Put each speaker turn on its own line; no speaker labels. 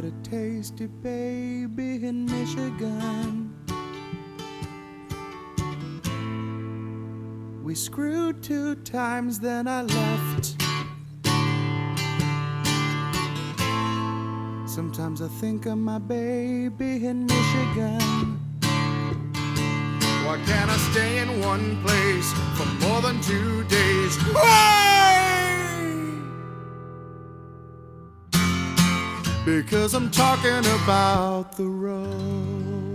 a tasty baby in Michigan. We screwed 2 times, then I left. Sometimes I think of my baby in Michigan. Why can't I stay in one place for more than 2 days? Why? Because I'm talking about the road.